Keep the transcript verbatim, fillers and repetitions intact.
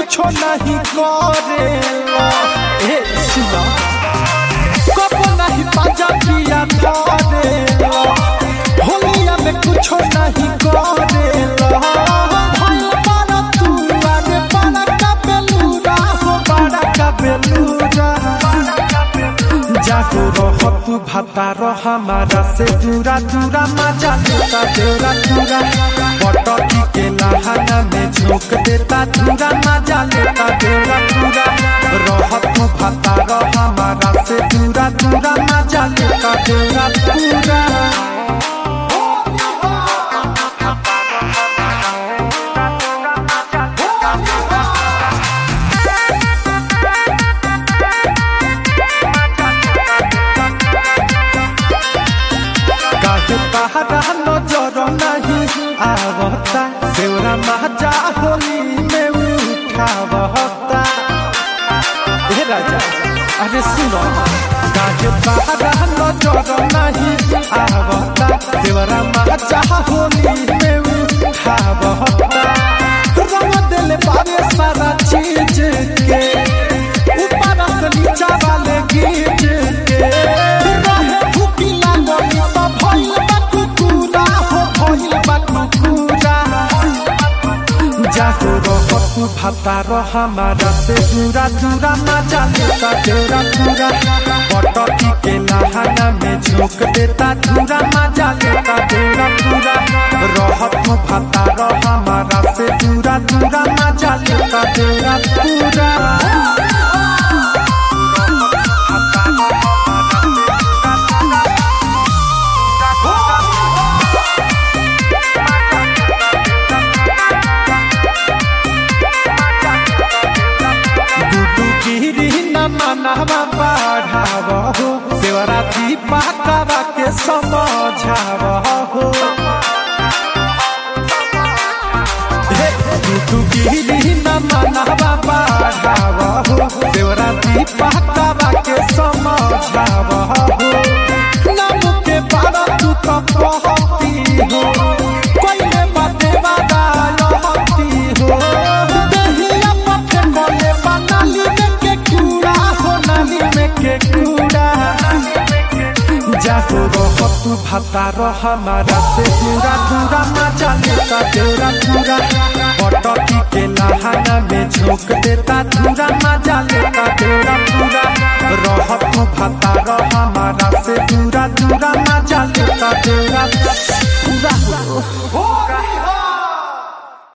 कुछो नहीं करेला ए सुना कबो नहीं पाजा पिया धरेला होलिया में कुछो नहीं करेला भाई बड़ा तू अरे बड़ा का बेलूरा हो बड़ा का बेलूरा जागो रह तू भाता रह हमारा से दूरा दूरा मजा लेता दूरा दूरा पटकी के लहाना में झोंक देता दूरा मजा लेता दूरा दूरा रह तू भाता रह हमारा से दूरा दूरा मजा लेता दूरा दूरा नजर नहीं आवता देवरा महाजा होली में उठावता हे राजा अरे सुनो गाजे बाहर नजर नहीं आवता देवरा महाजा होली में उठावता रंग दिल बारे सारा चीज के ऊपर से नीचा वाले गीज के रहे भूखी लागल तो भइल जागो रह तू भाता रह हमारा से दूरा दूरा मजा लेता दूरा दूरा पटकी के लहाना में झोंक देता दूरा मजा लेता दूरा दूरा रह तू भाता रह हमारा से दूरा दूरा मजा लेता दूरा दूरा मनवा बढ़ावहो देवरा दीपा कावा के समझावहो तू गिरी न मनवा बढ़ावहो देवरा दीपा कावा के समझावहो नाम के बारा तू तो कहती हो कोई बाते वादा रहती हो दहिया पथे कोले बनाली के कूड़ा जागो रह तू भाता रह हमारा से दूरा दूरा मजा लेता दूरा दूरा पटकी के लहाना में झोंक देता दूरा मजा लेता दूरा दूरा रह तू भाता रह हमारा से दूरा दूरा मजा लेता दूरा पूरा